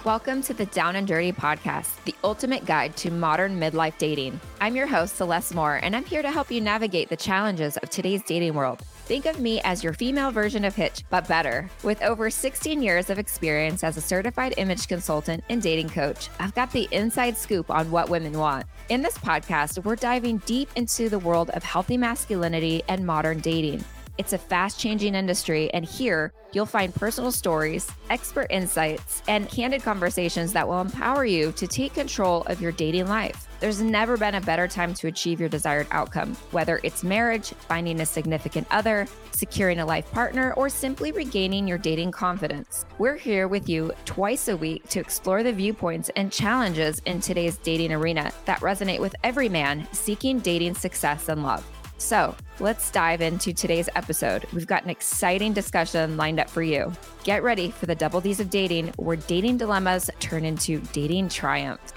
Welcome to the Down and Dirty podcast, the ultimate guide to modern midlife dating. I'm your host, Celeste Moore, and I'm here to help you navigate the challenges of today's dating world. Think of me as your female version of Hitch, but better. With over 16 years of experience as a certified image consultant and dating coach, I've got the inside scoop on what women want. In this podcast, we're diving deep into the world of healthy masculinity and modern dating. It's a fast-changing industry, and here you'll find personal stories, expert insights, and candid conversations that will empower you to take control of your dating life. There's never been a better time to achieve your desired outcome, whether it's marriage, finding a significant other, securing a life partner, or simply regaining your dating confidence. We're here with you twice a week to explore the viewpoints and challenges in today's dating arena that resonate with every man seeking dating success and love. So let's dive into today's episode. We've got an exciting discussion lined up for you. Get ready for the double D's of dating, where dating dilemmas turn into dating triumphs.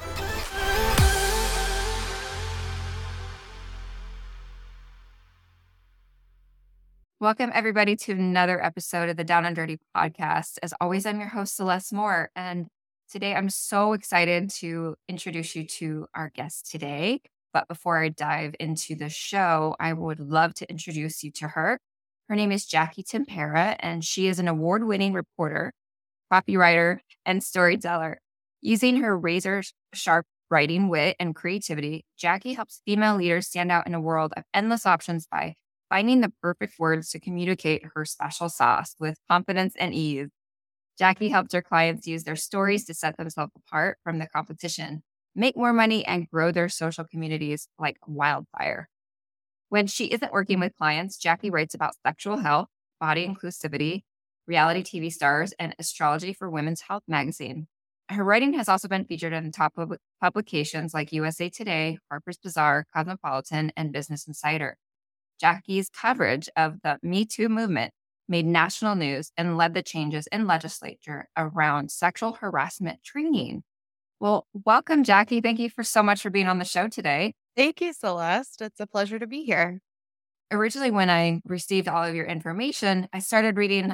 Welcome, everybody, to another episode of the Down and Dirty podcast. As always, I'm your host, Celeste Moore, and today I'm so excited to introduce you to our guest today. But before I dive into the show, I would love to introduce you to her. Her name is Jackie Tempera, and she is an award-winning reporter, copywriter, and storyteller. Using her razor-sharp writing wit and creativity, Jackie helps female leaders stand out in a world of endless options by finding the perfect words to communicate her special sauce with confidence and ease. Jackie helps her clients use their stories to set themselves apart from the competition, make more money, and grow their social communities like wildfire. When she isn't working with clients, Jackie writes about sexual health, body inclusivity, reality TV stars, and astrology for Women's Health magazine. Her writing has also been featured in top publications like USA Today, Harper's Bazaar, Cosmopolitan, and Business Insider. Jackie's coverage of the Me Too movement made national news and led the changes in legislature around sexual harassment training. Well, welcome, Jackie. Thank you so much for being on the show today. Thank you, Celeste. It's a pleasure to be here. Originally, when I received all of your information, I started reading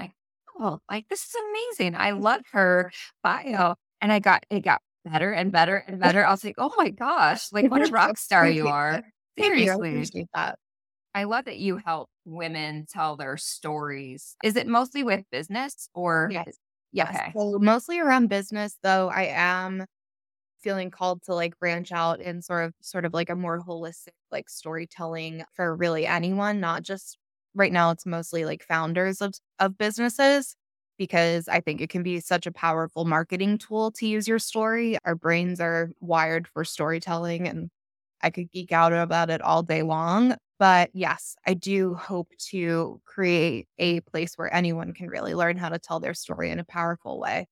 this is amazing. I love her bio. And it got better and better and better. I was like, oh my gosh, what a rock star you are. Seriously. I appreciate that. I love that you help women tell their stories. Is it mostly with business or? Yes. Okay. So mostly around business, though I am feeling called to branch out in sort of like a more holistic storytelling for really anyone, not just right now. It's mostly founders of businesses, because I think it can be such a powerful marketing tool to use your story. Our brains are wired for storytelling, and I could geek out about it all day long. But yes, I do hope to create a place where anyone can really learn how to tell their story in a powerful way.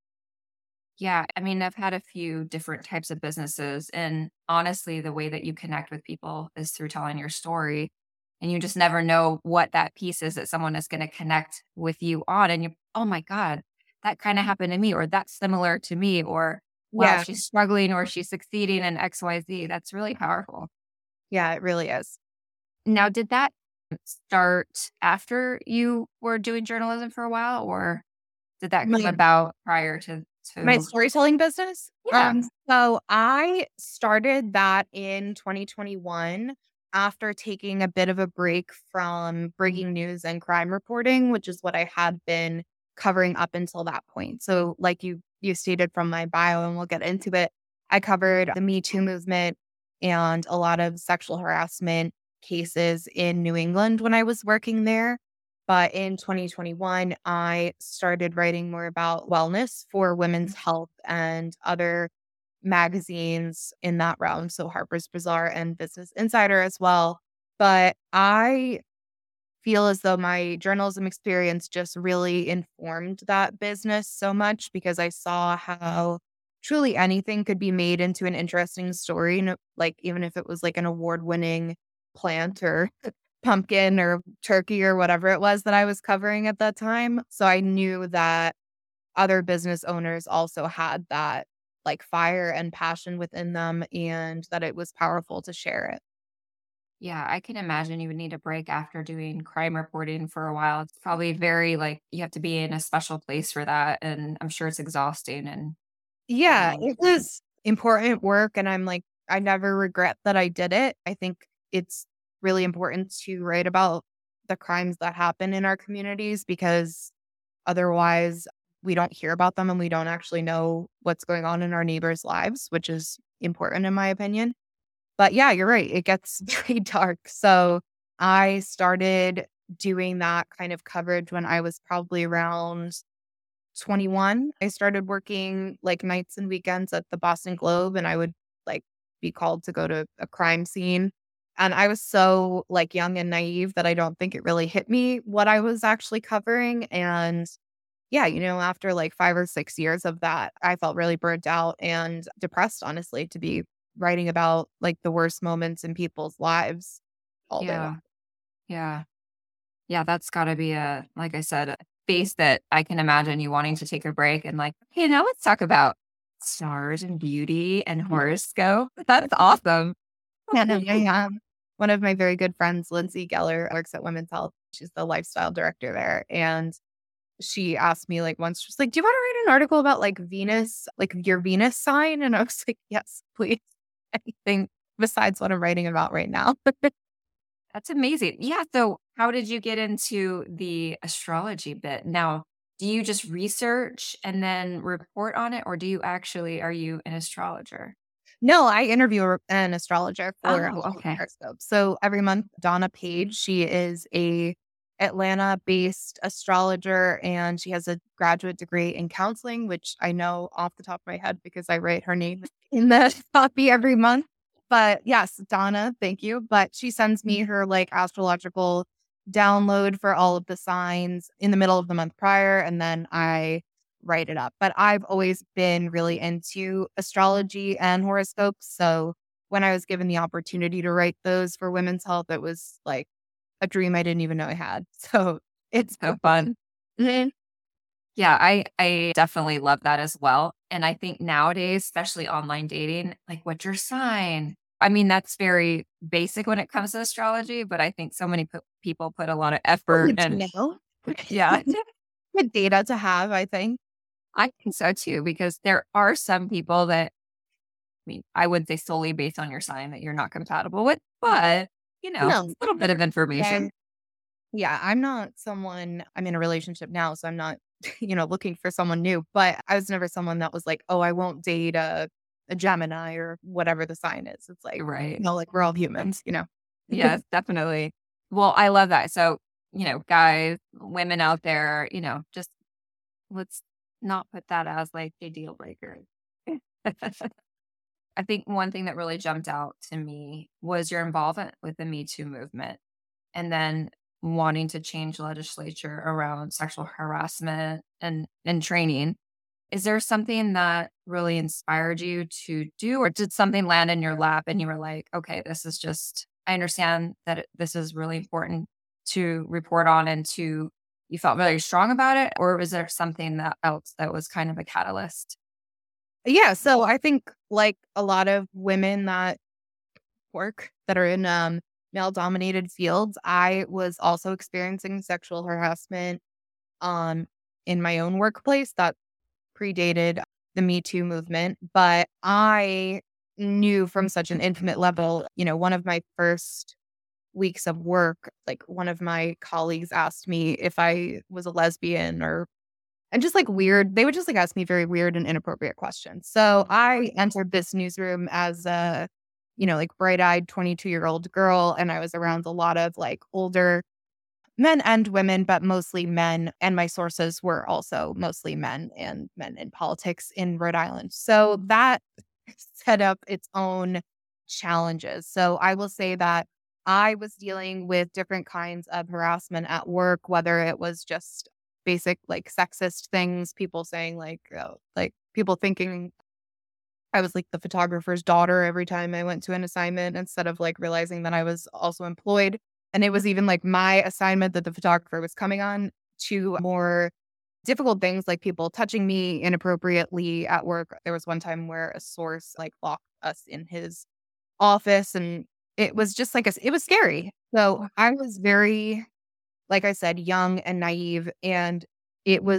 Yeah, I mean, I've had a few different types of businesses, and honestly, the way that you connect with people is through telling your story, and you just never know what that piece is that someone is going to connect with you on, and you, oh my God, that kind of happened to me, or that's similar to me, or wow, Yeah. she's struggling or she's succeeding in XYZ. That's really powerful. Yeah, it really is. Now, did that start after you were doing journalism for a while, or did that come My about prior to? my storytelling business? Yeah. So I started that in 2021 after taking a bit of a break from breaking news and crime reporting, which is what I had been covering up until that point. So like you stated from my bio, and we'll get into it, I covered the Me Too movement and a lot of sexual harassment cases in New England when I was working there. But in 2021, I started writing more about wellness for Women's Health and other magazines in that realm. So Harper's Bazaar and Business Insider as well. But I feel as though my journalism experience just really informed that business so much, because I saw how truly anything could be made into an interesting story. Even if it was an award-winning plant or pumpkin or turkey or whatever it was that I was covering at that time. So I knew that other business owners also had that fire and passion within them, and that it was powerful to share it. Yeah, I can imagine you would need a break after doing crime reporting for a while. It's probably very you have to be in a special place for that. And I'm sure it's exhausting and Yeah, it was important work. And I'm like, I never regret that I did it. I think it's really important to write about the crimes that happen in our communities because otherwise we don't hear about them and we don't actually know what's going on in our neighbors' lives, which is important in my opinion. But yeah, you're right. It gets very dark. So I started doing that kind of coverage when I was probably around 21. I started working like nights and weekends at the Boston Globe, and I would like be called to go to a crime scene. And I was so like young and naive that I don't think it really hit me what I was actually covering. And yeah, after like 5 or 6 years of that, I felt really burnt out and depressed, honestly, to be writing about like the worst moments in people's lives all day long. Yeah. Yeah. Yeah, that's gotta be like I said, a space that I can imagine you wanting to take a break and like, "Hey, now let's talk about stars and beauty and horoscope." That's awesome. Yeah, no, yeah. One of my very good friends, Lindsay Geller, works at Women's Health. She's the lifestyle director there. And she asked me like once, she's like, "Do you want to write an article about like Venus, like your Venus sign?" And I was like, "Yes, please." Anything besides what I'm writing about right now. That's amazing. Yeah, so how did you get into the astrology bit? Now, do you just research and then report on it, or do you actually are you an astrologer? No, I interview an astrologer for Oh, okay. Horoscope. So every month, Donna Page, she is a Atlanta-based astrologer, and she has a graduate degree in counseling, which I know off the top of my head because I write her name in the copy every month. But yes, Donna, thank you. But she sends me her like astrological download for all of the signs in the middle of the month prior, and then I write it up. But I've always been really into astrology and horoscopes. So when I was given the opportunity to write those for Women's Health, it was like a dream I didn't even know I had. So it's So fun. Mhm. Yeah, I definitely love that as well, and I think nowadays, especially online dating, like, "What's your sign?" I mean, that's very basic when it comes to astrology, but I think so many people put a lot of effort Good to and know. yeah, Good data to have, I think. I think so too, because there are some people that I mean, I wouldn't say solely based on your sign that you're not compatible with, but, No. a little bit of information. Yeah, yeah, I'm not someone I'm in a relationship now, so I'm not, looking for someone new, but I was never someone that was like, "Oh, I won't date a Gemini," or whatever the sign is. It's like, Right. no, like we're all humans. Yes, definitely. Well, I love that. So, guys, women out there, just let's not put that as like a deal breaker. I think one thing that really jumped out to me was your involvement with the Me Too movement and then wanting to change legislature around sexual harassment and training. Is there something that really inspired you to do, or did something land in your lap and you were like, okay, this is just, I understand that this is really important to report on and to, you felt very strong about it? Or was there something that else that was kind of a catalyst? Yeah, so I think like a lot of women that work that are in male dominated fields, I was also experiencing sexual harassment um in my own workplace that predated the Me Too movement, but I knew from such an intimate level, one of my first weeks of work, like one of my colleagues asked me if I was a lesbian or and just like weird, they would just like ask me very weird and inappropriate questions. So I entered this newsroom as a, like bright eyed 22-year-old girl. And I was around a lot of like older men and women, but mostly men. And my sources were also mostly men and men in politics in Rhode Island. So that set up its own challenges. So I will say that I was dealing with different kinds of harassment at work, whether it was just basic like sexist things, people saying like people thinking I was like the photographer's daughter every time I went to an assignment instead of like realizing that I was also employed. And it was even like my assignment that the photographer was coming on to more difficult things like people touching me inappropriately at work. There was one time where a source like locked us in his office and it was just like it was scary. So I was very, like I said, young and naive. And it was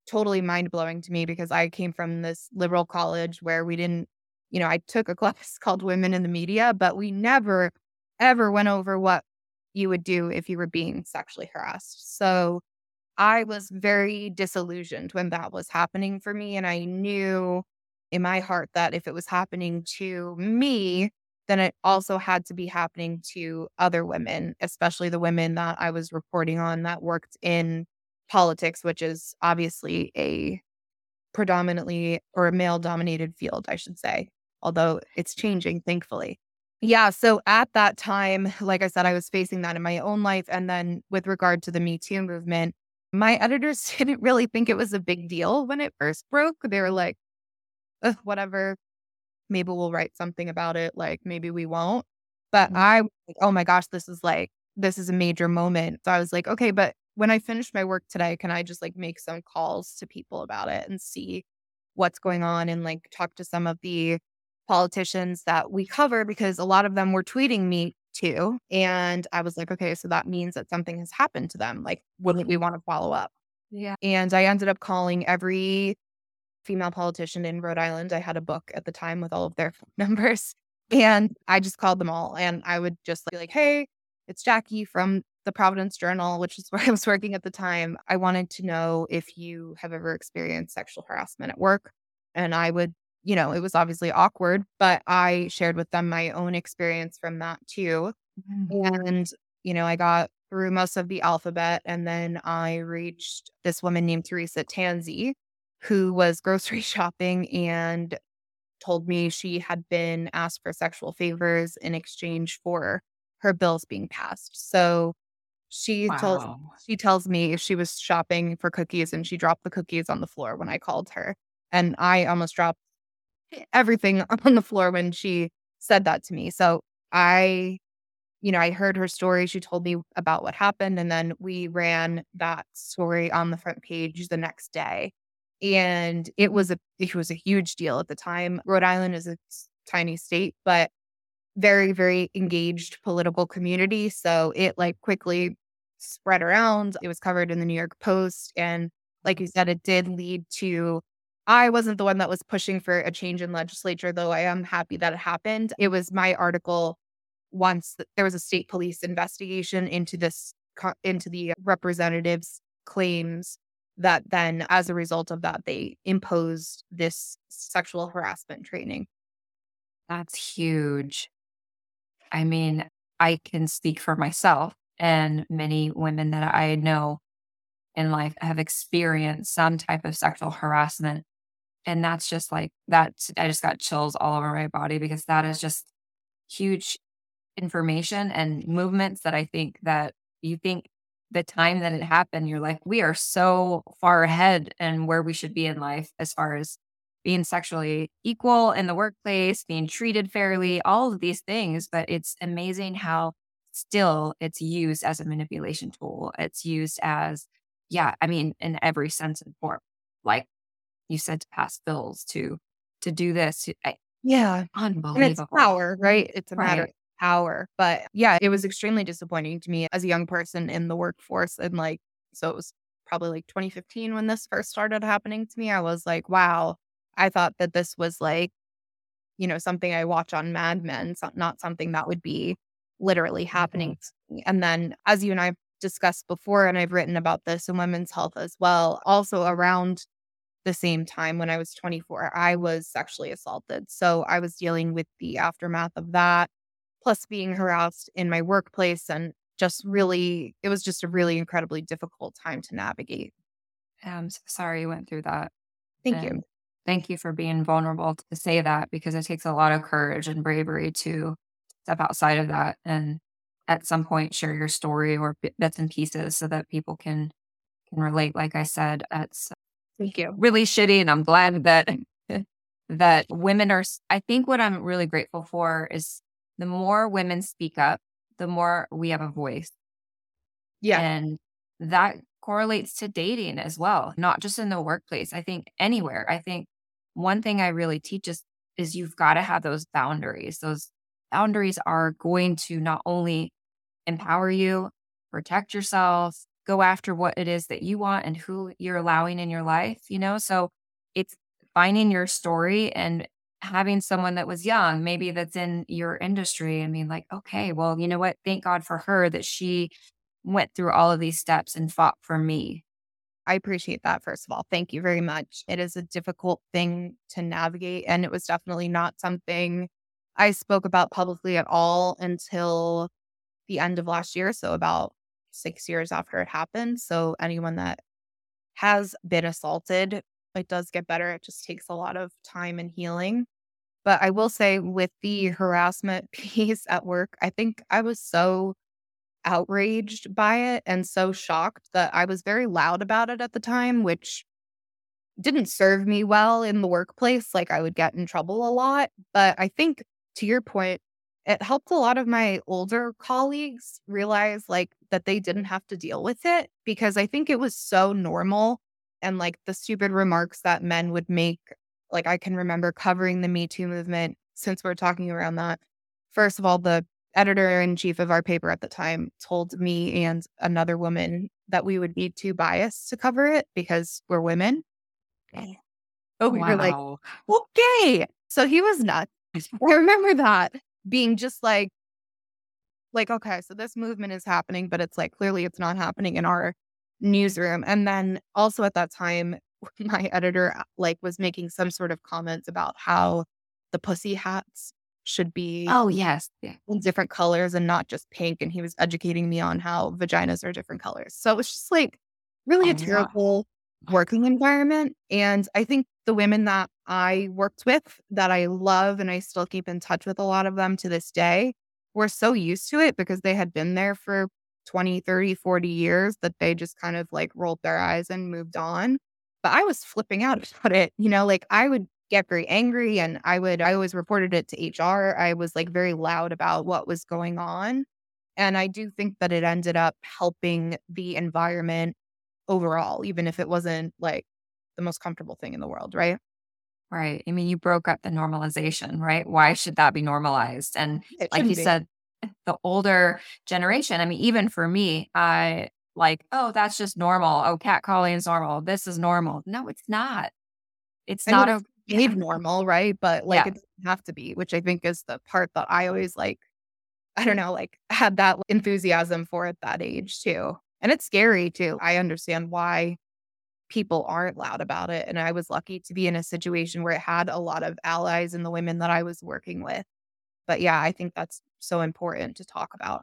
totally mind blowing to me because I came from this liberal college where we didn't, I took a class called Women in the Media, but we never, ever went over what you would do if you were being sexually harassed. So I was very disillusioned when that was happening for me. And I knew in my heart that if it was happening to me, then it also had to be happening to other women, especially the women that I was reporting on that worked in politics, which is obviously a predominantly or a male dominated field, I should say, although it's changing, thankfully. Yeah. So at that time, like I said, I was facing that in my own life. And then with regard to the Me Too movement, my editors didn't really think it was a big deal when it first broke. They were like, "Ugh, whatever, maybe we'll write something about it. Like, maybe we won't." But I was like, oh my gosh, this is a major moment. So I was like, okay, but when I finish my work today, can I just like make some calls to people about it and see what's going on and like talk to some of the politicians that we cover because a lot of them were tweeting me too. And I was like, okay, so that means that something has happened to them. Like, wouldn't we want to follow up? Yeah. And I ended up calling every female politician in Rhode Island. I had a book at the time with all of their phone numbers. And I just called them all. And I would just be like, hey, it's Jackie from the Providence Journal, which is where I was working at the time. I wanted to know if you have ever experienced sexual harassment at work. And I would, it was obviously awkward, but I shared with them my own experience from that too. Mhm. And, I got through most of the alphabet. And then I reached this woman named Teresa Tanzi, who was grocery shopping and told me she had been asked for sexual favors in exchange for her bills being passed. So she told Wow. she tells me she was shopping for cookies and she dropped the cookies on the floor when I called her. And I almost dropped everything on the floor when she said that to me. So I I heard her story. She told me about what happened, and then we ran that story on the front page the next day. And it was a huge deal at the time. Rhode Island is a tiny state, but very, very engaged political community. So it like quickly spread around. It was covered in the New York Post. And like you said, it did lead to I wasn't the one that was pushing for a change in legislature, though I am happy that it happened. It was my article once there was a state police investigation into into the representatives' claims that then as a result of that they imposed this sexual harassment training. That's huge. I mean, I can speak for myself and many women that I know in life have experienced some type of sexual harassment. And that's just like that. I just got chills all over my body because that is just huge information and movements that I think that you think the time that it happened, you're like, we are so far ahead and where we should be in life as far as being sexually equal in the workplace, being treated fairly, all of these things. But it's amazing how still it's used as a manipulation tool. It's used as, yeah, I mean, in every sense and form. Like you said, to pass bills, to do this. Yeah. And it's Unbelievable. power, right? It's a matter of Right. power. But yeah, it was extremely disappointing to me as a young person in the workforce. And like, so it was probably like 2015 when this first started happening to me. I was like, wow, I thought that this was like, something I watch on Mad Men, not something that would be literally Mhm. happening to me. And then, as you and I discussed before, and I've written about this in Women's Health as well, also around the same time when I was 24, I was sexually assaulted. So I was dealing with the aftermath of that, plus being harassed in my workplace and it was just a really incredibly difficult time to navigate. I'm so sorry you went through that. Thank you. And thank you for being vulnerable to say that because it takes a lot of courage and bravery to step outside of that and at some point share your story or bits and pieces so that people can relate. Like I said, it's Thank you. really shitty, and I'm glad that that women are. I think what I'm really grateful for is the more women speak up, the more we have a voice. Yeah. And that correlates to dating as well, not just in the workplace. I think anywhere. I think one thing I really teach is you've got to have those boundaries. Those boundaries are going to not only empower you, protect yourself, go after what it is that you want and who you're allowing in your life, So it's finding your story and having someone that was young, maybe that's in your industry. I mean, like, okay, well, you know what? Thank God for her that she went through all of these steps and fought for me. I appreciate that, first of all. Thank you very much. It is a difficult thing to navigate, and it was definitely not something I spoke about publicly at all until the end of last year. So, about 6 years after it happened. So, anyone that has been assaulted, it does get better. It just takes a lot of time and healing. But I will say, with the harassment piece at work, I think I was so outraged by it and so shocked that I was very loud about it at the time, which didn't serve me well in the workplace. Like, I would get in trouble a lot. But I think, to your point, it helped a lot of my older colleagues realize like that they didn't have to deal with it, because I think it was so normal. And like the stupid remarks that men would make, like I can remember covering the Me Too movement, since we're talking around that. First of all, the editor in chief of our paper at the time told me and another woman that we would be too biased to cover it because we're women. Oh, we were like, Wow. okay. So he was nuts. I remember that being just like, okay, so this movement is happening, but it's like clearly it's not happening in our newsroom. And then also at that time, my editor like was making some sort of comments about how the pussy hats should be Oh, yes. Yeah. in different colors and not just pink. And he was educating me on how vaginas are different colors. So it was just like really a Oh, wow. terrible working environment. And I think the women that I worked with that I love and I still keep in touch with a lot of them to this day were so used to it because they had been there for 20, 30, 40 years that they just kind of like rolled their eyes and moved on. But I was flipping out about it. Like I would get very angry and I always reported it to HR. I was like very loud about what was going on. And I do think that it ended up helping the environment overall, even if it wasn't like the most comfortable thing in the world, right? Right. I mean, you broke up the normalization, right? Why should that be normalized? And It like you shouldn't be. said, the older generation, I mean, even for me, I like, oh, that's just normal. Oh, catcalling is normal. This is normal. No, it's not. It's I mean, not it's a made normal, right? But like yeah. it doesn't have to be, which I think is the part that I always like, I don't know, like had that enthusiasm for at that age too. And it's scary too. I understand why people aren't loud about it. And I was lucky to be in a situation where it had a lot of allies in the women that I was working with. But yeah, I think that's so important to talk about.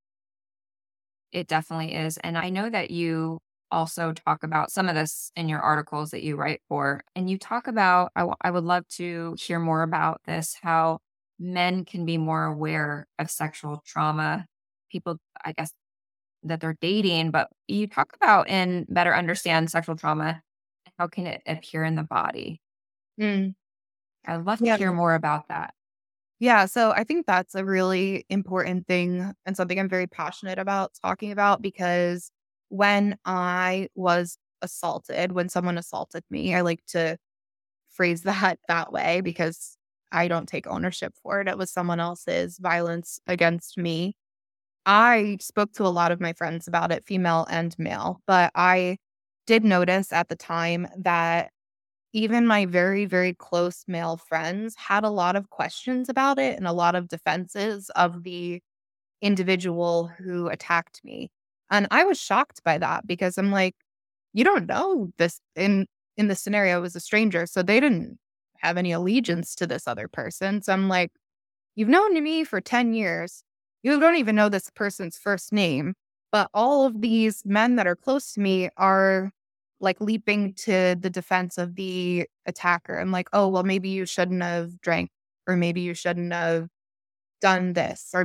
It definitely is. And I know that you also talk about some of this in your articles that you write for. And you talk about, I would love to hear more about this, how men can be more aware of sexual trauma. People, I guess, that they're dating, but you talk about and better understand sexual trauma. How can it appear in the body? Mm. I'd love to Yeah. hear more about that. Yeah. So I think that's a really important thing and something I'm very passionate about talking about, because when I was assaulted, when someone assaulted me, I like to phrase that way because I don't take ownership for it. It was someone else's violence against me. I spoke to a lot of my friends about it, female and male, but I did notice at the time that even my very, very close male friends had a lot of questions about it and a lot of defenses of the individual who attacked me. And I was shocked by that because I'm like, you don't know this in this scenario it was a stranger, so they didn't have any allegiance to this other person. So I'm like, you've known me for 10 years. You don't even know this person's first name. But all of these men that are close to me are like leaping to the defense of the attacker. I'm like, oh, well, maybe you shouldn't have drank, or maybe you shouldn't have done this, or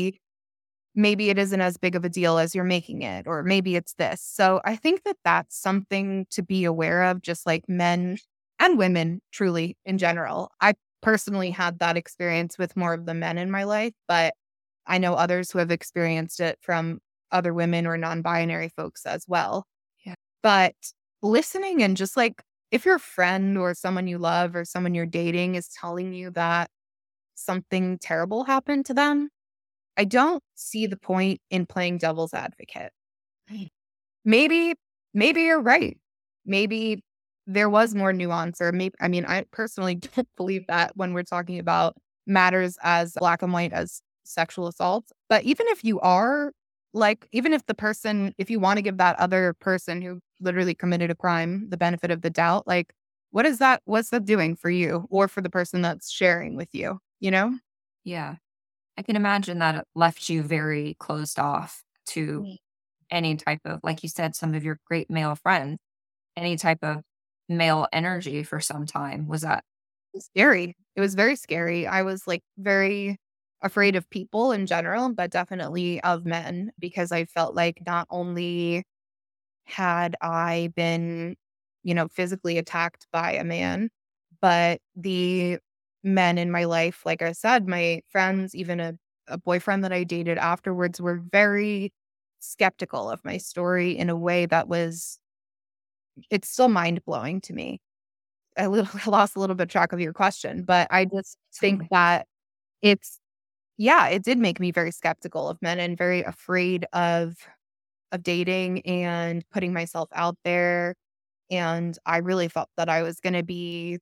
maybe it isn't as big of a deal as you're making it, or maybe it's this. So I think that that's something to be aware of, just like men and women, truly in general. I personally had that experience with more of the men in my life, but I know others who have experienced it from other women or non binary folks as well. Yeah. But listening and just like, if your friend or someone you love or someone you're dating is telling you that something terrible happened to them, I don't see the point in playing devil's advocate. maybe, maybe you're right. Maybe there was more nuance, or maybe, I mean, I personally don't believe that when we're talking about matters as black and white as sexual assault. But even if you are, like, even if the person, if you want to give that other person who literally committed a crime the benefit of the doubt, like, what's that doing for you or for the person that's sharing with you, you know? Yeah. I can imagine that it left you very closed off to Mm. any type of, like you said, some of your great male friends, any type of male energy for some time. Was that Scary. It was very scary. I was, like, very afraid of people in general, but definitely of men, because I felt like not only had I been, physically attacked by a man, but the men in my life, like I said, my friends, even a boyfriend that I dated afterwards, were very skeptical of my story in a way that was, it's still mind blowing to me. I lost a little bit track of your question, but I just think something? that it's, yeah, it did make me very skeptical of men and very afraid of dating and putting myself out there. And I really felt that I was going to be,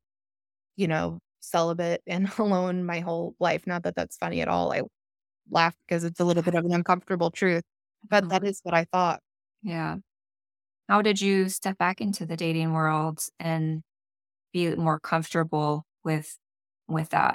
celibate and alone my whole life. Not that that's funny at all. I laugh because it's a little bit of an uncomfortable truth, but that is what I thought. Yeah. How did you step back into the dating world and be more comfortable with that?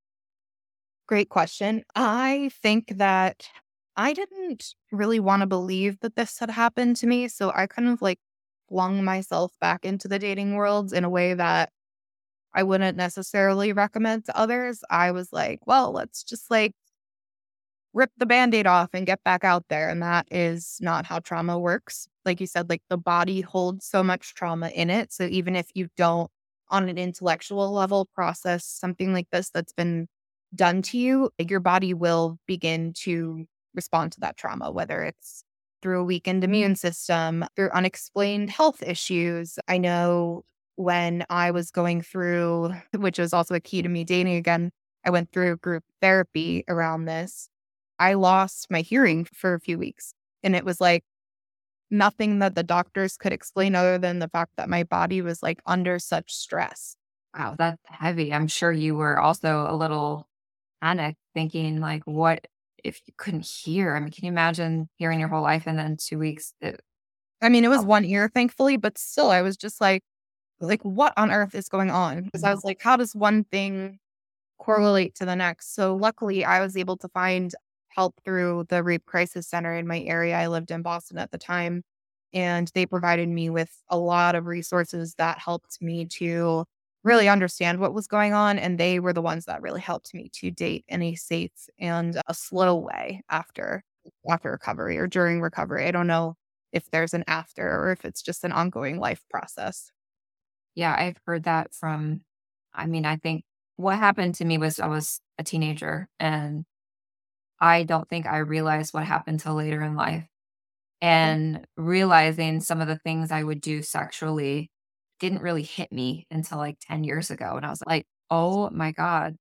Great question. I think that I didn't really want to believe that this had happened to me. So I kind of like flung myself back into the dating world in a way that I wouldn't necessarily recommend to others. I was like, well, let's just like rip the band-aid off and get back out there. And that is not how trauma works. Like you said, like the body holds so much trauma in it. So even if you don't, on an intellectual level, process something like this that's been done to you, like your body will begin to respond to that trauma, whether it's through a weakened immune system, through unexplained health issues. I know when I was going through, which was also a key to me dating again, I went through group therapy around this. I lost my hearing for a few weeks. And it was like nothing that the doctors could explain other than the fact that my body was like under such stress. Wow, that's heavy. I'm sure you were also a little panicked thinking like, what if you couldn't hear? I mean, can you imagine hearing your whole life and then 2 weeks I mean, it was oh, one ear, thankfully, but still, I was just like, what on earth is going on? Because I was like, how does one thing correlate to the next? So luckily, I was able to find help through the Rape Crisis Center in my area. I lived in Boston at the time, and they provided me with a lot of resources that helped me to really understand what was going on. And they were the ones that really helped me to date in a safe and a slow way after recovery or during recovery. I don't know if there's an after or if it's just an ongoing life process. yeah, I've heard that from I mean, I think what happened to me was I was a teenager, and I don't think I realized what happened till later in life. And realizing some of the things I would do sexually didn't really hit me until, like, 10 years ago, and I was like, "Oh my god,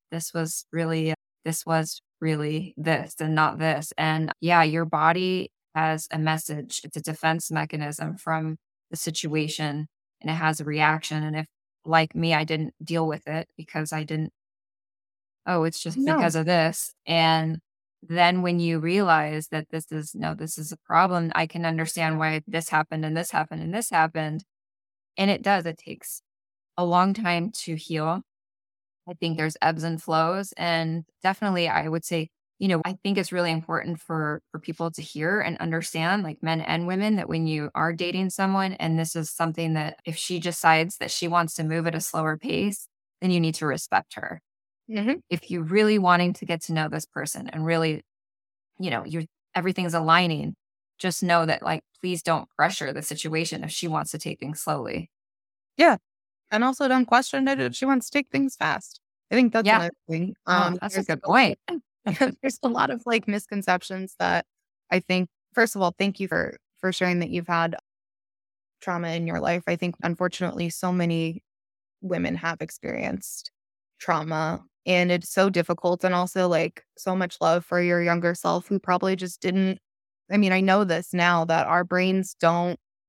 this was really this and not this." And, yeah, your body has a message. It's a defense mechanism from the situation, and it has a reaction, and if, like me, I didn't deal with it because I didn't, "Oh, it's just No. because of this," and then when you realize that this is no, this is a problem, I can understand why this happened and this happened and this happened, and it does, it takes a long time to heal. I think there's ebbs and flows, and definitely I would say, I think it's really important for people to hear and understand, like men and women, that when you are dating someone and this is something that if she decides that she wants to move at a slower pace, then you need to respect her. Hmm. If you're really wanting to get to know this person and really, you're everything's aligning, just know that, like, please don't pressure the situation if she wants to take things slowly. Yeah. And also don't question it if she wants to take things fast. I think that's Yeah. another thing. Oh, that's a good point. There's a lot of like misconceptions that I think, first of all, thank you for sharing that you've had trauma in your life. I think unfortunately so many women have experienced trauma, and it's so difficult, and also like so much love for your younger self who probably just didn't. I mean, I know this now that our brains don't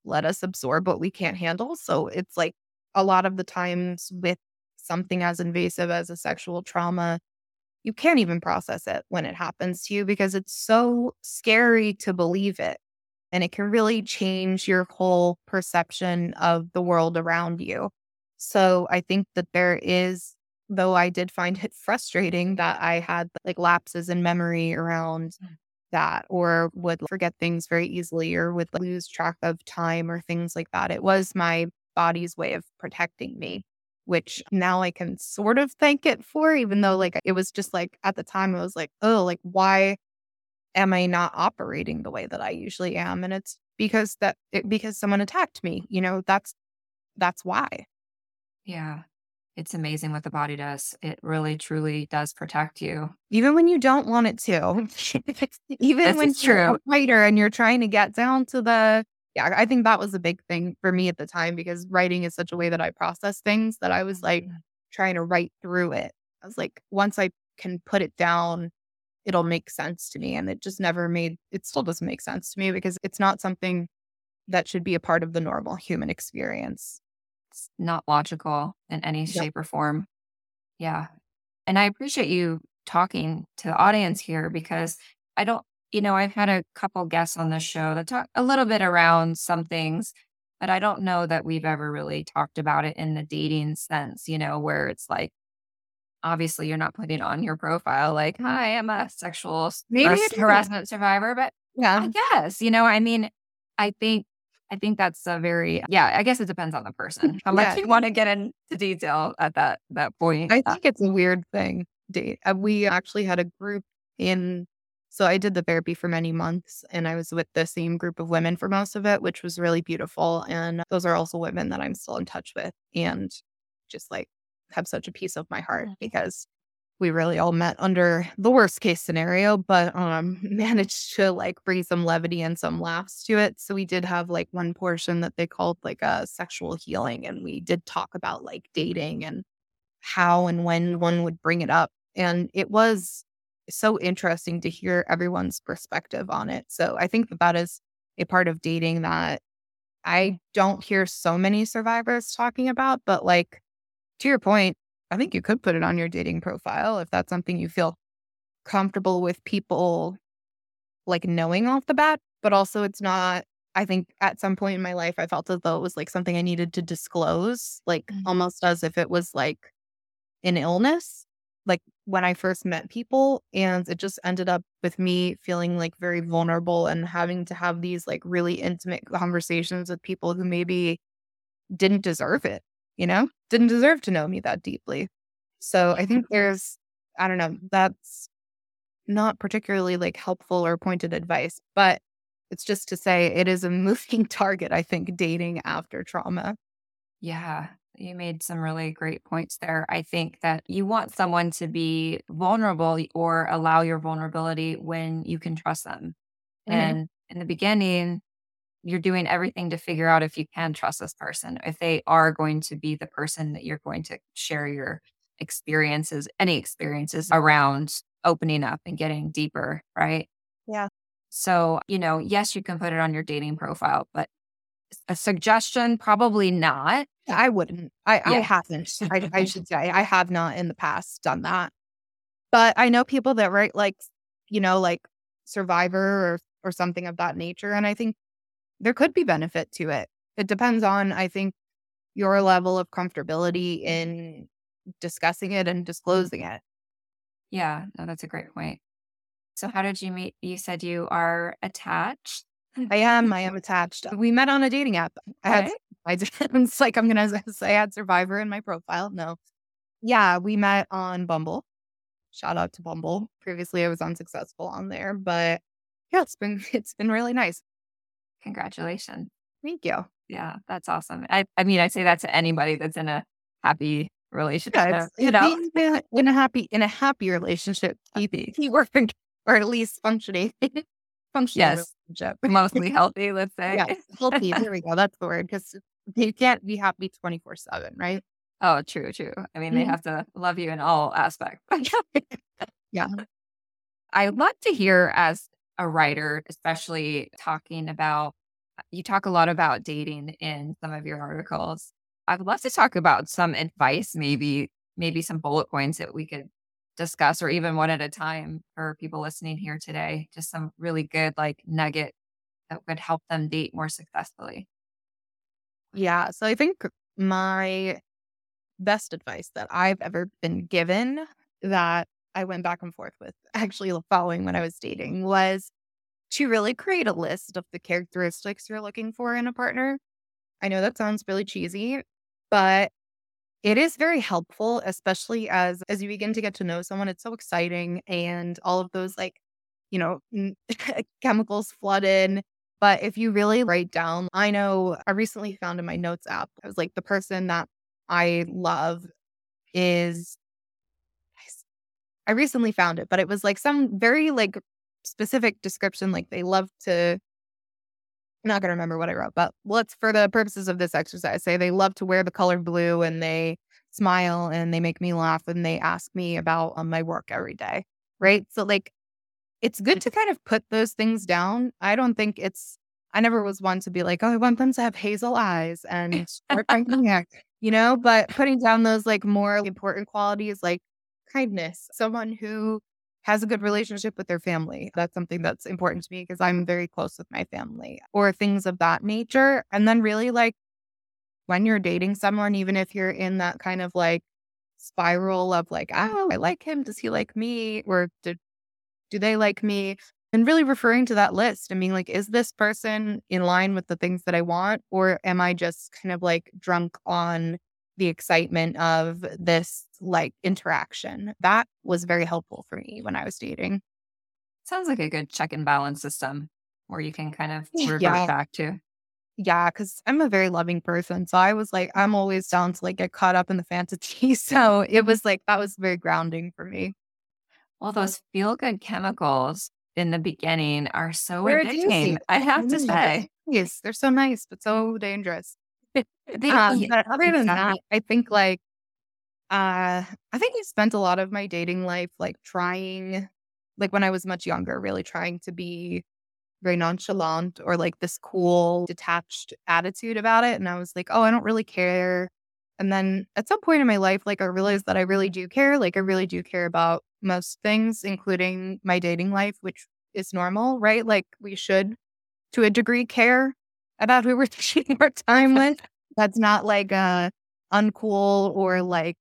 let us absorb what we can't handle. So it's like a lot of the times with something as invasive as a sexual trauma, you can't even process it when it happens to you because it's so scary to believe it. And it can really change your whole perception of the world around you. So I think that there is, though I did find it frustrating that I had like lapses in memory around that, or would forget things very easily, or would lose track of time or things like that. It was my body's way of protecting me, which now I can sort of thank it for, even though like it was just like at the time I was like, oh, like why am I not operating the way that I usually am? And it's because someone attacked me. That's why. Yeah. It's amazing what the body does. It really, truly does protect you. Even when you don't want it to. Even This when is you're a true. writer and you're trying to get down to the yeah, I think that was a big thing for me at the time because writing is such a way that I process things that I was like trying to write through it. I was like, once I can put it down, it'll make sense to me. And it still doesn't make sense to me because it's not something that should be a part of the normal human experience. It's not logical in any Yep. shape or form. Yeah. And I appreciate you talking to the audience here because I don't, I've had a couple guests on this show that talk a little bit around some things, but I don't know that we've ever really talked about it in the dating sense, where it's like, obviously you're not putting on your profile like, hi, I'm a sexual Maybe it is. harassment survivor, but Yeah. I guess, I mean, I think I think that's a very yeah, I guess it depends on the person. How much Yeah. you wanna get into detail at that point. I think it's a weird thing. We actually had a group in, so I did the therapy for many months and I was with the same group of women for most of it, which was really beautiful. And those are also women that I'm still in touch with and just like have such a piece of my heart because we really all met under the worst case scenario, but managed to like bring some levity and some laughs to it. So we did have like one portion that they called like a sexual healing. And we did talk about like dating and how and when one would bring it up. And it was so interesting to hear everyone's perspective on it. So I think that that is a part of dating that I don't hear so many survivors talking about. But like, to your point, I think you could put it on your dating profile if that's something you feel comfortable with people like knowing off the bat. But also, it's not, I think at some point in my life, I felt as though it was like something I needed to disclose, like almost as if it was like an illness, like when I first met people. And it just ended up with me feeling like very vulnerable and having to have these like really intimate conversations with people who maybe didn't deserve it, didn't deserve to know me that deeply. So I think I don't know, that's not particularly like helpful or pointed advice, but it's just to say it is a moving target, I think, dating after trauma. Yeah, you made some really great points there. I think that you want someone to be vulnerable or allow your vulnerability when you can trust them. Mhm. And in the beginning, you're doing everything to figure out if you can trust this person, if they are going to be the person that you're going to share your experiences, any experiences around opening up and getting deeper, right? Yeah. So, yes, you can put it on your dating profile, but a suggestion, probably not. I wouldn't. I Yeah. haven't. I should say I have not in the past done that. But I know people that write like, like Survivor or something of that nature. And I think there could be benefit to it. It depends on, I think, your level of comfortability in discussing it and disclosing it. Yeah, no, that's a great point. So how did you meet? You said you are attached. I am attached. We met on a dating app. Okay. It's like I'm gonna say I had Survivor in my profile. No. Yeah, we met on Bumble. Shout out to Bumble. Previously I was unsuccessful on there, but yeah, it's been really nice. Congratulations. Thank you. Yeah, that's awesome. I mean, I say that to anybody that's in a happy Yeah, relationship, being in a happy relationship, key word, or at least functional Yes, relationship. mostly healthy, let's say. Yes, healthy. There we go. That's the word because you can't be happy 24/7, right? Oh, true, true. I mean, they Mhm. have to love you in all aspects. Yeah. I love to hear as a writer, especially talking about You talk a lot about dating in some of your articles. I would love to talk about some advice, maybe some bullet points that we could discuss, or even one at a time for people listening here today. Just some really good like nugget that would help them date more successfully. Yeah. So I think my best advice that I've ever been given that I went back and forth with actually following when I was dating was to really create a list of the characteristics you're looking for in a partner. I know that sounds really cheesy, but it is very helpful, especially as you begin to get to know someone. It's so exciting and all of those like, chemicals flood in. But if you really write down, I know I recently found in my notes app, I was like, the person that I love is I recently found it, but it was like some very like specific description. Like they love to, I'm not going to remember what I wrote, but let's, for the purposes of this exercise, say they love to wear the color blue and they smile and they make me laugh and they ask me about my work every day. Right. So, like, it's good to kind of put those things down. I never was one to be like, oh, I want them to have hazel eyes and short brown hair, but putting down those like more important qualities like kindness, someone who has a good relationship with their family. That's something that's important to me because I'm very close with my family or things of that nature. And then really like when you're dating someone, even if you're in that kind of like spiral of like, oh, I like him. Does he like me? Or do they like me? And really referring to that list and being like, is this person in line with the things that I want? Or am I just kind of like drunk on the excitement of this like interaction? That was very helpful for me when I was dating. Sounds like a good check and balance system where you can kind of revert Yeah. back to. Yeah. Cause I'm a very loving person. So I was like, I'm always down to like get caught up in the fantasy. So it was like, that was very grounding for me. Well, those feel good chemicals in the beginning are so They're addictive. addicting, I have to say. Yes, they're so nice, but so dangerous. Yeah, But other than that, exactly. I think like I think I spent a lot of my dating life like trying like when I was much younger, really trying to be very nonchalant or like this cool, detached attitude about it. And I was like, oh, I don't really care. And then at some point in my life, like I realized that I really do care. Like I really do care about most things, including my dating life, which is normal, right? Like we should, to a degree, care about who we're spending our time with. That's not like uncool or like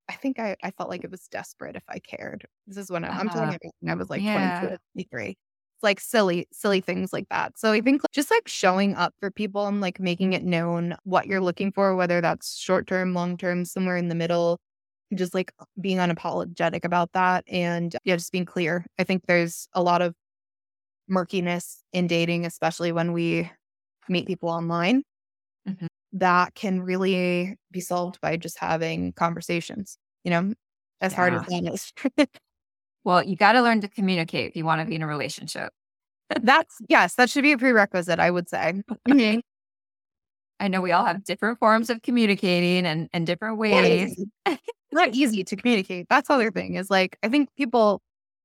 I felt like it was desperate if I cared. This is when I'm talking Uh, about when I was like 22 yeah. or 23. It's like silly things like that. So I think just like showing up for people and like making it known what you're looking for, whether that's short term, long term, somewhere in the middle, just like being unapologetic about that and yeah, just being clear. I think there's a lot of murkiness in dating, especially when we meet people online Mhm. that can really be solved by just having conversations, as hard as Yeah. that is. Well, you gotta learn to communicate if you wanna be in a relationship. Yes, that should be a prerequisite, I would say. Mhm. I know we all have different forms of communicating and different Not ways. easy. Not easy to communicate. That's the other thing is like, I think people,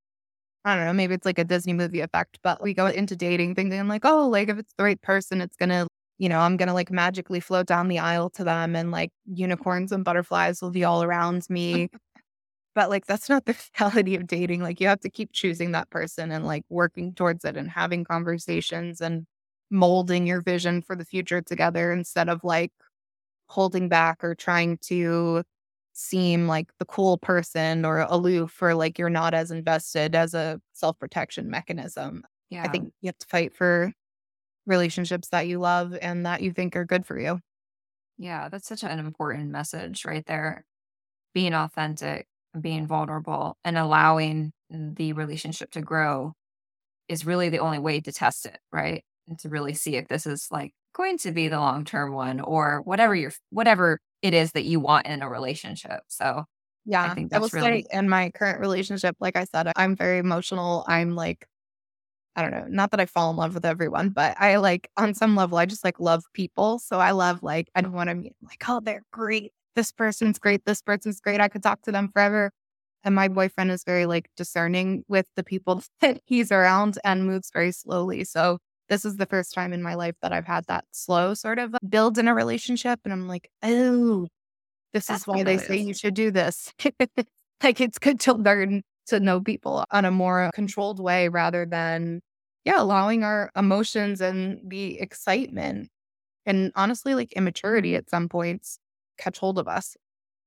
I don't know, maybe it's like a Disney movie effect, but we go into dating thinking like, oh, like if it's the right person, it's gonna, I'm gonna like magically float down the aisle to them and like unicorns and butterflies will be all around me. But, like, that's not the reality of dating, like, you have to keep choosing that person and, like, working towards it and having conversations and molding your vision for the future together instead of, like, holding back or trying to seem like the cool person or aloof or, like, you're not as invested as a self-protection mechanism. I Yeah. think you have to fight for relationships that you love and that you think are good for you. Yeah, that's such an important message right there. Being authentic, being vulnerable, and allowing the relationship to grow is really the only way to test it, right? And to really see if this is like going to be the long-term one or whatever it is that you want in a relationship. So I Yeah, think I will that's say really in my current relationship, like I said, I'm very emotional. I'm like I don't know, not that I fall in love with everyone, but I like on some level, I just like love people. So I love like, I don't want to meet like, oh, they're great. This person's great. This person's great. I could talk to them forever. And my boyfriend is very like discerning with the people that he's around and moves very slowly. So this is the first time in my life that I've had that slow sort of build in a relationship. And I'm like, oh, this is That's why what they it say is. you should do this. Like it's good to learn to know people on a more controlled way rather than, yeah, allowing our emotions and the excitement and honestly, like immaturity at some points catch hold of us.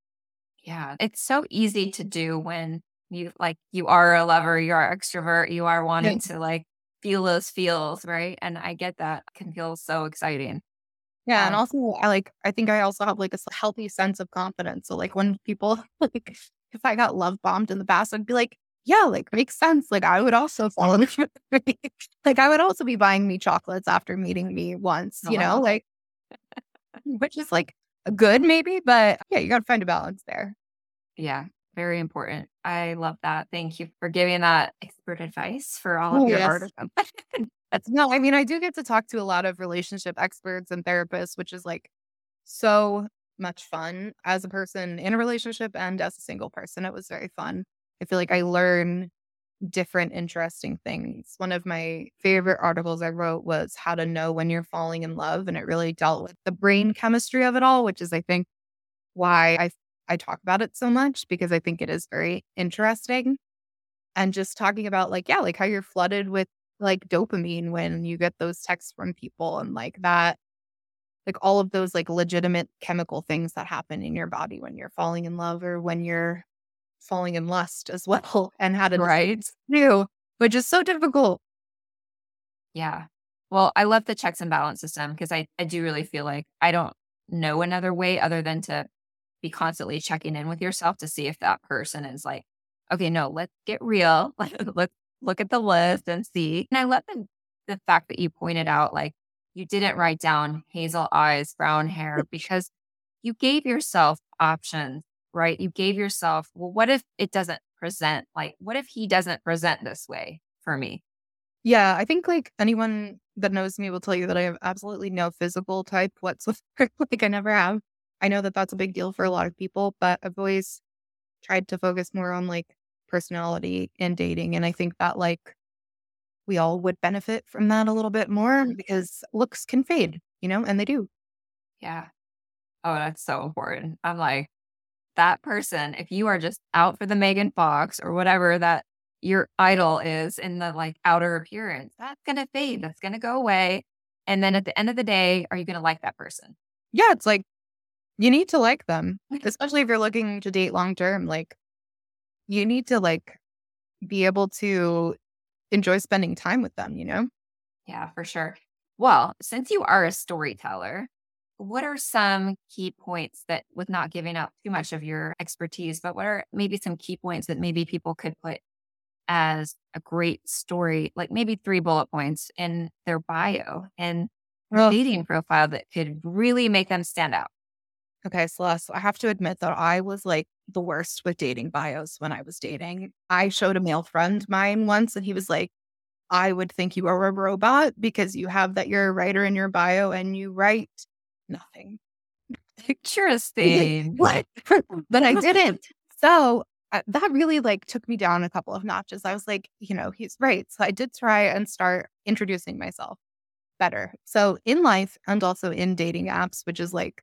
Yeah. It's so easy to do when you are a lover, you are extrovert, you are Yeah. wanting to like feel those feels, right? And I get that can feel so exciting. Yeah, and Um, also I think I also have like a healthy sense of confidence. So like when people like if I got love bombed in the past, I'd be like, yeah, like makes sense. Like I would also fall in love with me. Like I would also be buying me chocolates after meeting me once, wow. like which is like good maybe, but yeah, you got to find a balance there. Yeah. Very important. I love that. Thank you for giving that expert advice for all of Oh, your yes. artists. That's No, I mean, I do get to talk to a lot of relationship experts and therapists, which is like so much fun as a person in a relationship and as a single person. It was very fun. I feel like I learn different interesting things. One of my favorite articles I wrote was How to Know When You're Falling in Love. And it really dealt with the brain chemistry of it all, which is, I think, why I talk about it so much because I think it is very interesting. And just talking about like, yeah, like how you're flooded with like dopamine when you get those texts from people and like that, like all of those like legitimate chemical things that happen in your body when you're falling in love or when you're falling in lust as well and how to right. do, which is so difficult. Yeah. Well, I love the checks and balance system because I do really feel like I don't know another way other than to be constantly checking in with yourself to see if that person is like, okay, no, let's get real. Like, let's look at the list and see. And I love the fact that you pointed out, like, you didn't write down hazel eyes, brown hair, because you gave yourself options, right? You gave yourself, well, what if it doesn't present? Like, what if he doesn't present this way for me? Yeah, I think like anyone that knows me will tell you that I have absolutely no physical type whatsoever. Like I never have. I know that that's a big deal for a lot of people, but I've always tried to focus more on like personality and dating. And I think that like we all would benefit from that a little bit more because looks can fade, and they do. Yeah. Oh, that's so important. I'm like, that person, if you are just out for the Megan Fox or whatever that your idol is in the like outer appearance, that's gonna fade. That's gonna go away. And then at the end of the day, are you gonna like that person? Yeah, it's like you need to like them, especially if you're looking to date long term. Like you need to like be able to enjoy spending time with them. Yeah, for sure. Well, since you are a storyteller, what are some key points that, with not giving up too much of your expertise, but what are maybe some key points that maybe people could put as a great story, like maybe 3 bullet points in their bio and their Ugh. dating profile that could really make them stand out? Okay, Celeste, I have to admit that I was like the worst with dating bios when I was dating. I showed a male friend mine once and he was like, I would think you are a robot because you have that you're a writer in your bio and you write nothing. Interesting. What? But I didn't. So that really like took me down a couple of notches. I was like, he's right. So I did try and start introducing myself better. So in life and also in dating apps, which is like,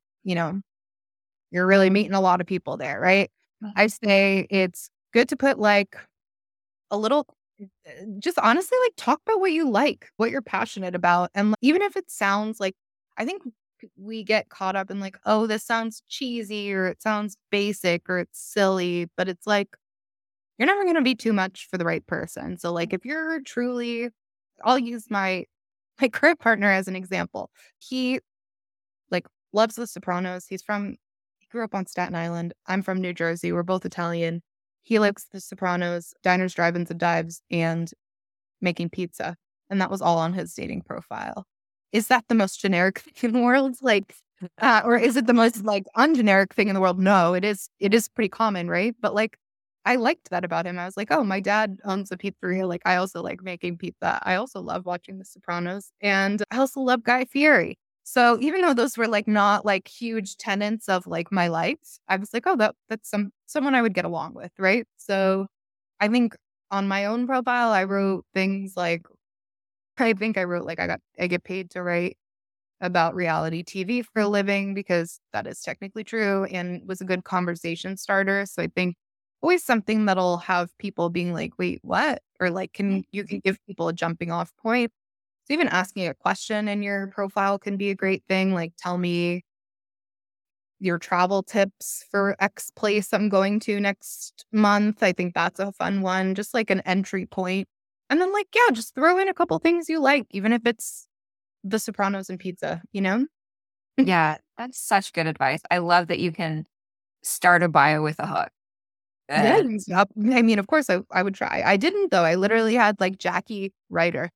you're really meeting a lot of people there, right? I say it's good to put like a little, just honestly, like talk about what you like, what you're passionate about. And like, even if it sounds like, I think we get caught up in like, oh, this sounds cheesy or it sounds basic or it's silly, but it's like, you're never going to be too much for the right person. So like, if you're truly, I'll use my current partner as an example. He like loves The Sopranos. He grew up on Staten Island. I'm from New Jersey. We're both Italian. He likes The Sopranos, diners, drive-ins, and dives, and making pizza. And that was all on his dating profile. Is that the most generic thing in the world? Like, or is it the most like ungeneric thing in the world? No, it is. It is pretty common, right? But like, I liked that about him. I was like, oh, my dad owns a pizzeria. Like, I also like making pizza. I also love watching The Sopranos, and I also love Guy Fieri. So even though those were like not like huge tenets of like my life, I was like, oh, that's someone I would get along with, right? So I think on my own profile, I wrote things like I think I wrote like I get paid to write about reality TV for a living because that is technically true and was a good conversation starter. So I think always something that'll have people being like, wait, what? Or like, can give people a jumping off point. So even asking a question in your profile can be a great thing. Like, tell me your travel tips for X place I'm going to next month. I think that's a fun one, just like an entry point. And then, like, yeah, just throw in a couple things you like, even if it's The Sopranos and pizza, you know? Yeah, that's such good advice. I love that you can start a bio with a hook. Yeah. Uh, Yep. I mean, of course, I would try. I didn't, though. I literally had like Jackie Ryder.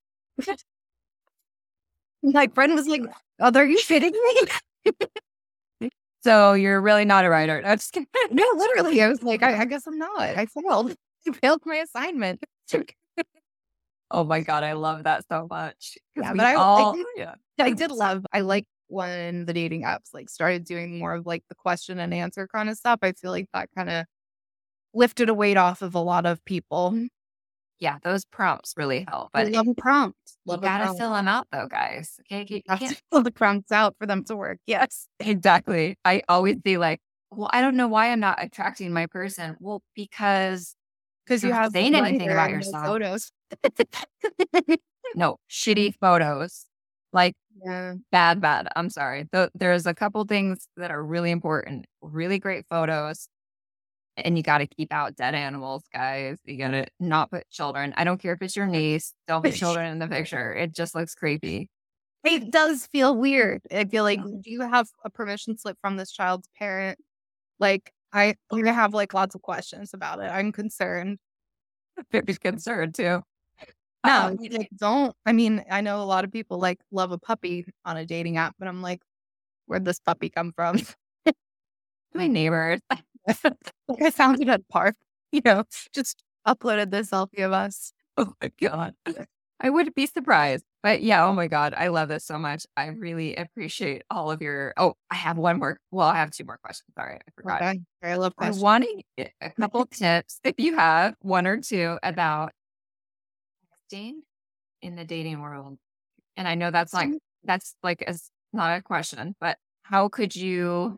My friend was like, oh, are you kidding me? so you're really not a writer. No, just kidding. No, literally. I was like, I guess I'm not. I failed. I failed my assignment. Oh my God, I love that so much. Because Yeah, we but all, yeah. I did love, I like when the dating apps like started doing more of like the question and answer kind of stuff. I feel like that kind of lifted a weight off of a lot of people. Yeah, those prompts really help. I But love a prompt. you Love a gotta prompt. fill them out though, guys. Okay, you Have can't to fill the prompts out for them to work. Yes. exactly. I always be like, well, I don't know why I'm not attracting my person. Well, because Because you're you not have saying anything writer about and no yourself. photos. No, shitty photos. Like Yeah. bad. I'm sorry. There's a couple things that are really important. Really great photos. And you got to keep out dead animals, guys. You got to not put children. I don't care if it's your niece. Don't put children in the picture. It just looks creepy. It does feel weird. I feel like, do you have a permission slip from this child's parent? Like, I'm gonna have like lots of questions about it. I'm concerned. Very concerned too. No, like don't. I mean, I know a lot of people like love a puppy on a dating app, but I'm like, where'd this puppy come from? My neighbors. Like I found it at park, just uploaded this selfie of us. Oh my God. I wouldn't be surprised. But yeah, oh my God. I love this so much. I really appreciate all of your. Oh, I have one more. Well, I have two more questions. Sorry, I forgot. Okay. I love I questions. want to get a couple tips, if you have one or two, about texting in the dating world. And I know that's like as not a question, but how could you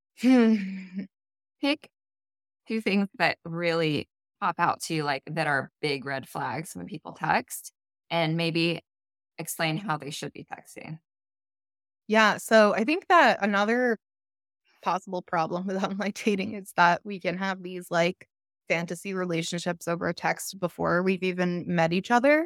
pick two things that really pop out to you, like that are big red flags when people text, and maybe explain how they should be texting? Yeah. So I think that another possible problem with online dating is that we can have these like fantasy relationships over text before we've even met each other.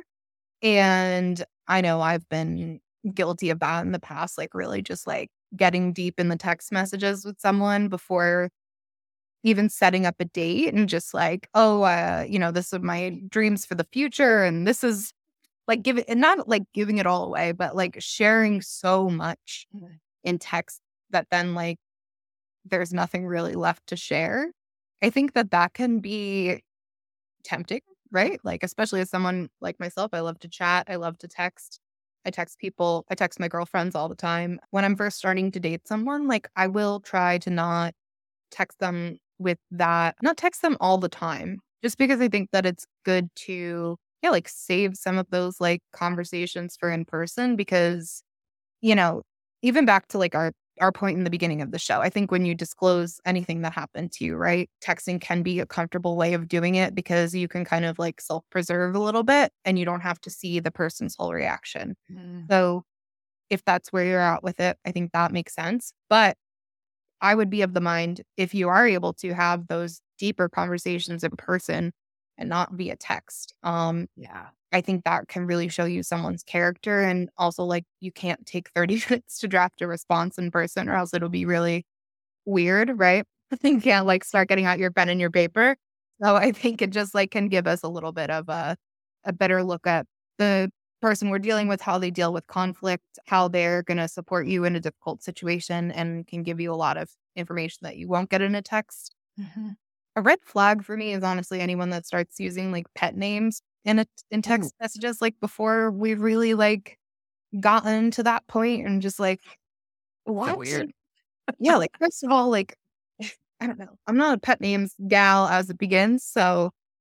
And I know I've been guilty of that in the past, like really just like getting deep in the text messages with someone before even setting up a date and just like, oh, this is my dreams for the future. And this is like give it and not like giving it all away, but like sharing so much in text that then like there's nothing really left to share. I think that that can be tempting, right? Like, especially as someone like myself, I love to chat. I love to text. I text people. I text my girlfriends all the time. When I'm first starting to date someone, like I will try to not text them with that, not text them all the time, just because I think that it's good to, yeah, like save some of those like conversations for in person because, you know, even back to like our point in the beginning of the show, I think when you disclose anything that happened to you, right? Texting can be a comfortable way of doing it because you can kind of like self-preserve a little bit and you don't have to see the person's whole reaction. Mm. So if that's where you're at with it, I think that makes sense. But I would be of the mind if you are able to have those deeper conversations in person and not via text. Yeah. I think that can really show you someone's character. And also, like, you can't take 30 minutes to draft a response in person or else it'll be really weird, right? You can't like start getting out your pen and your paper. So I think it just like can give us a little bit of a better look at the person we're dealing with, how they deal with conflict, how they're going to support you in a difficult situation, and can give you a lot of information that you won't get in a text. Mhm. A red flag for me is honestly anyone that starts using like pet names in text messages, like before we've really like gotten to that point and just like, So what? weird. Yeah, like first of all, like I don't know. I'm not a pet names gal as it begins, so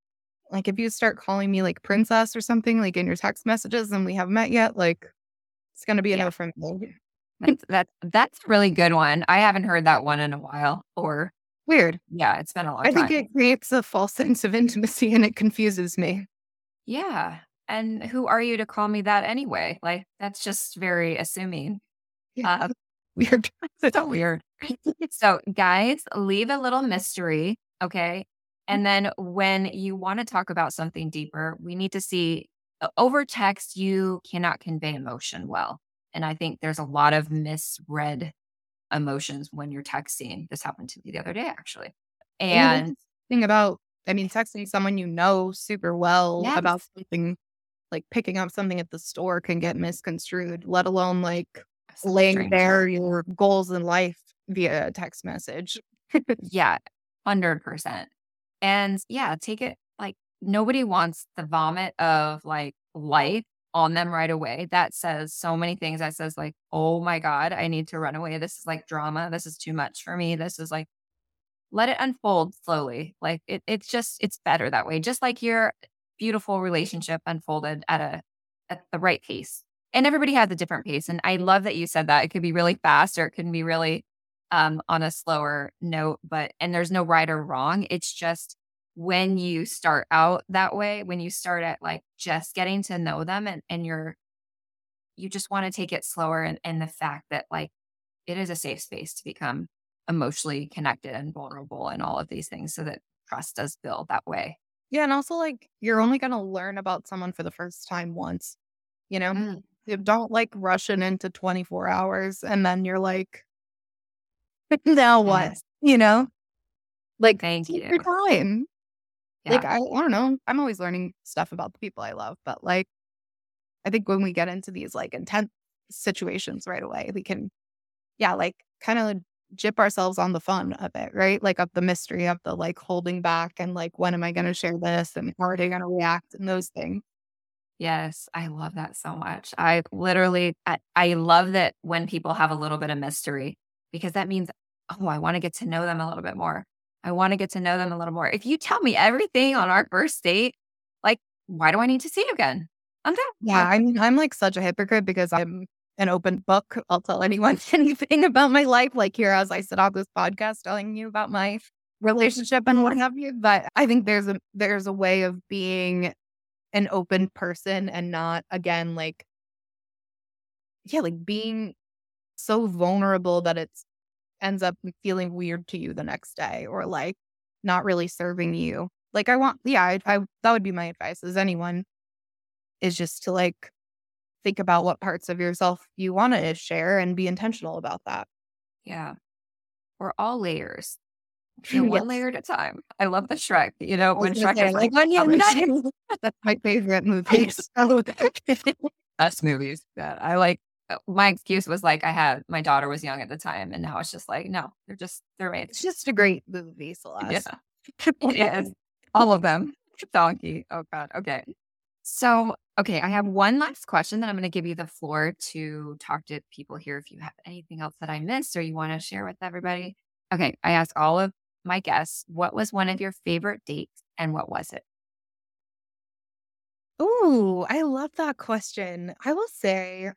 Like if you start calling me like princess or something like in your text messages and we haven't met yet, like it's gonna be a Yeah. no from me. That's a really good one. I haven't heard that one in a while. Or Weird. yeah, it's been a long I think time. it creates a false sense of intimacy and it confuses me. Yeah. And who are you to call me that anyway? Like that's just very assuming. Yeah. Uh, Weird. it's so weird. So, guys, leave a little mystery, okay? And then when you want to talk about something deeper, we need to see over text, you cannot convey emotion well. And I think there's a lot of misread emotions when you're texting. This happened to me the other day, actually. And that's And the thing about, I mean, texting someone you know super well yes, about something, like picking up something at the store can get misconstrued, let alone like so laying strange. bare your goals in life via text message. Yeah, 100%. And yeah, take it like nobody wants the vomit of like life on them right away. That says so many things. That says like, oh my God, I need to run away. This is like drama. This is too much for me. This is like, let it unfold slowly. Like it's just, it's better that way. Just like your beautiful relationship unfolded at the right pace. And everybody has a different pace. And I love that you said that. It could be really fast or it can be really on a slower note, but and there's no right or wrong. It's just when you start out that way, when you start at like just getting to know them and you just want to take it slower and the fact that like it is a safe space to become emotionally connected and vulnerable and all of these things so that trust does build that way. Yeah. And also, like, you're only going to learn about someone for the first time once, you know? Mm, You don't like rushing into 24 hours and then you're like, now what? yes. You know? Like, Thank take you. your time. Like, Yeah. I don't know. I'm always learning stuff about the people I love, but like, I think when we get into these like intense situations right away, we can, yeah, like kind of jip ourselves on the fun of it, right? Like of the mystery of the like holding back and like, when am I going to share this and how are they going to react and those things. Yes, I love that so much. I literally I love that when people have a little bit of mystery because that means, oh, I want to get to know them a little bit more. I want to get to know them a little more. If you tell me everything on our first date, like, why do I need to see you again? I'm done. Yeah. I mean, I'm like such a hypocrite because I'm an open book. I'll tell anyone anything about my life. Like here, as I sit on this podcast telling you about my relationship and what have you. But I think there's a way of being an open person and not again like yeah like being so vulnerable that it ends up feeling weird to you the next day or like not really serving you like I want yeah I that would be my advice as anyone is just to like think about what parts of yourself you want to share and be intentional about that. Yeah. We're all layers. One Yes, layer at a time. I love the Shrek, I was when gonna Shrek say is like, like onion "Others." that's my favorite movie. So Us movies that I like. My excuse was like I had my daughter was young at the time, and now it's just like, no, they're it's amazing. just a great movie, Yeah. Celeste. Yes. All of them. Donkey. Oh god. Okay. So, okay, I have one last question that I'm going to give you the floor to talk to people here if you have anything else that I missed or you want to share with everybody. Okay, I ask all of my guests, what was one of your favorite dates and what was it? Ooh, I love that question. I will say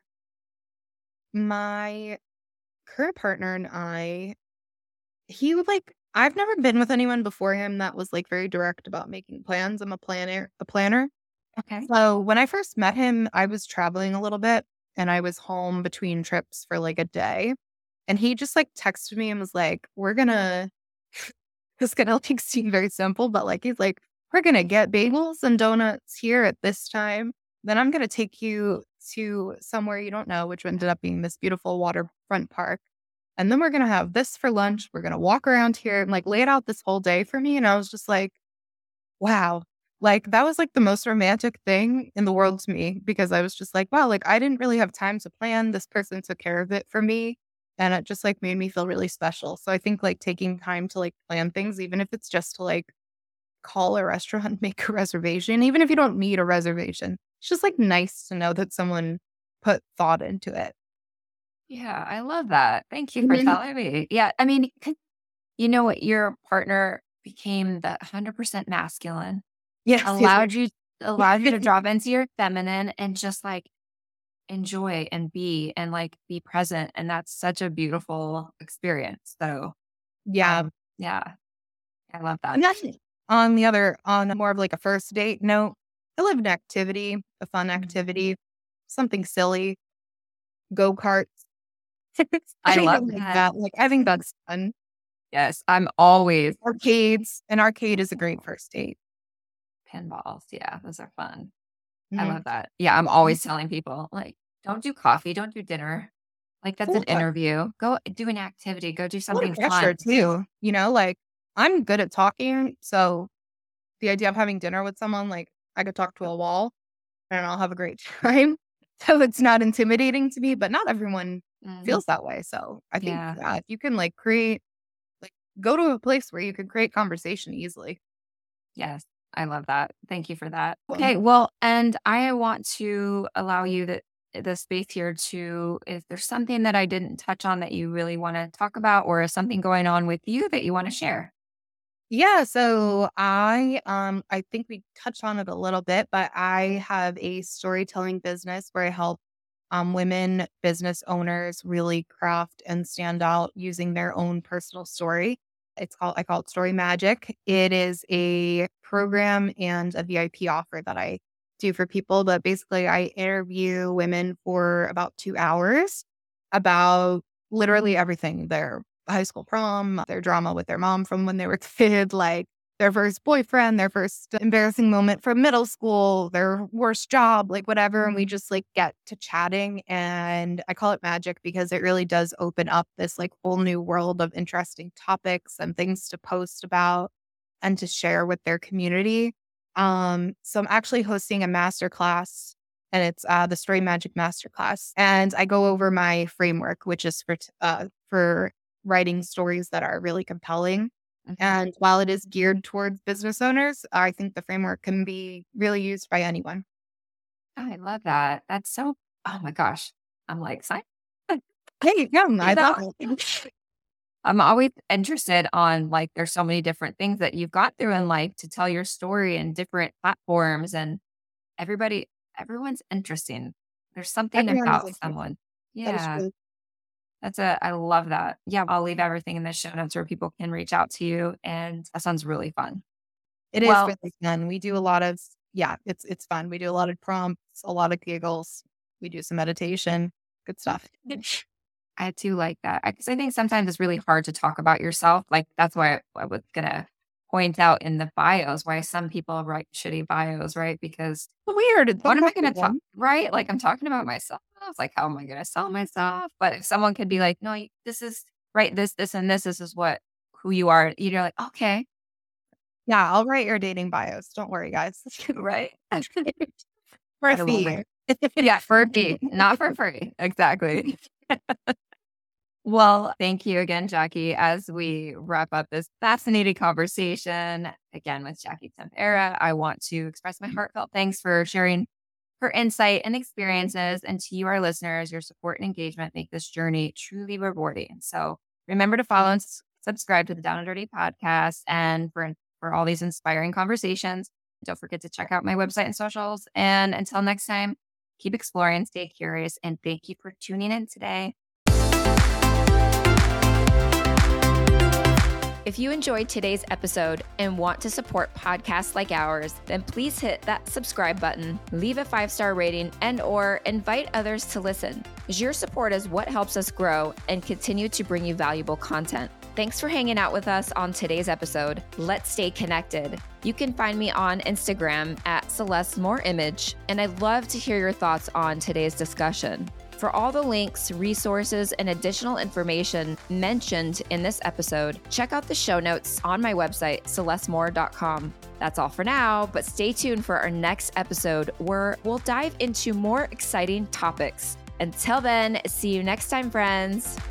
my current partner and I, he would like, I've never been with anyone before him that was like very direct about making plans. I'm a planner. Okay. So when I first met him, I was traveling a little bit and I was home between trips for like a day. And he just like texted me and was like, we're gonna, this gonna like seem very simple, but like he's like, we're gonna get bagels and donuts here at this time. Then I'm gonna take you to somewhere you don't know, which ended up being this beautiful waterfront park. And then we're gonna have this for lunch. We're gonna walk around here and like lay it out this whole day for me. And I was just like, wow. Like that was like the most romantic thing in the world to me because I was just like, wow, like I didn't really have time to plan. This person took care of it for me. And it just like made me feel really special. So I think like taking time to like plan things, even if it's just to like call a restaurant, make a reservation, even if you don't need a reservation, it's just like nice to know that someone put thought into it. Yeah, I love that. Thank you for Mhm. telling me. Yeah, I mean, you know what? Your partner became the 100% masculine. Yes. allowed you to drop into your feminine and just like enjoy and be present. And that's such a beautiful experience. So, Yeah. yeah, I love that. And that's on more of like a first date note, I love an activity, a fun activity, something silly, go-karts. I love Anything like that. that. Like, I think that's fun. Yes, I'm always Arcades. An arcade is a great first date. pinballs. Yeah, those are fun. I Mhm. love that. Yeah, I'm always telling people, like, don't do coffee, don't do dinner. Like, that's an Full interview. Go do an activity, go do something pressure fun. too, like, I'm good at talking, so the idea of having dinner with someone, like, I could talk to a wall and I'll have a great time. So it's not intimidating to me, but not everyone Mhm. feels that way. So I think, Yeah. yeah, if you can like create, like go to a place where you can create conversation easily. Yes, I love that. Thank you for that. Um, Okay, well, and I want to allow you the space here to if there's something that I didn't touch on that you really want to talk about or something going on with you that you want to share. Yeah, so I think we touched on it a little bit, but I have a storytelling business where I help women business owners really craft and stand out using their own personal story. I call it Story Magic. It is a program and a VIP offer that I do for people, but basically I interview women for about 2 hours about literally everything, their high school prom, their drama with their mom from when they were a kid, like their first boyfriend, their first embarrassing moment from middle school, their worst job, like whatever. And we just like get to chatting. And I call it magic because it really does open up this like whole new world of interesting topics and things to post about and to share with their community. So I'm actually hosting a masterclass and it's the Story Magic Masterclass. And I go over my framework, which is for writing stories that are really compelling. Mhm. And while it is geared towards business owners, I think the framework can be really used by anyone. I love that. That's so oh my gosh. I'm like, sign Hey, yeah, you I know, love it. I'm always interested on like there's so many different things that you've got through in life to tell your story in different platforms and everybody everyone's interesting. There's something Everyone is about interesting. someone. That is Yeah. true. I love that. Yeah, I'll leave everything in the show notes where people can reach out to you and that sounds really fun. It is Well, really fun. We do a lot of yeah, it's fun. We do a lot of prompts, a lot of giggles. We do some meditation. Good stuff. I do like that because I think sometimes it's really hard to talk about yourself. Like that's why I was gonna point out in the bios why some people write shitty bios, right? Because Weird. what Don't am I talk gonna to talk? them. Right? Like I'm talking about myself. Like how am I gonna sell myself? But if someone could be like, no, this is right. This, and this. This is what who you are. You're like, okay, Yeah, I'll write your dating bios. Don't worry, guys. right. For a I love fee. it. Yeah, for a fee, not for free. Exactly. Well, thank you again, Jackie, as we wrap up this fascinating conversation again with Jackie Tempera. I want to express my heartfelt thanks for sharing her insight and experiences. And to you, our listeners, your support and engagement make this journey truly rewarding. So remember to follow and subscribe to the Down and Dirty podcast and for all these inspiring conversations. Don't forget to check out my website and socials. And until next time, keep exploring, stay curious, and thank you for tuning in today. If you enjoyed today's episode and want to support podcasts like ours, then please hit that subscribe button, leave a 5-star rating, and or invite others to listen. Your support is what helps us grow and continue to bring you valuable content. Thanks for hanging out with us on today's episode. Let's stay connected. You can find me on Instagram at Celeste Moore Image, and I'd love to hear your thoughts on today's discussion. For all the links, resources, and additional information mentioned in this episode, check out the show notes on my website, celestemore.com. That's all for now, but stay tuned for our next episode where we'll dive into more exciting topics. Until then, see you next time, friends.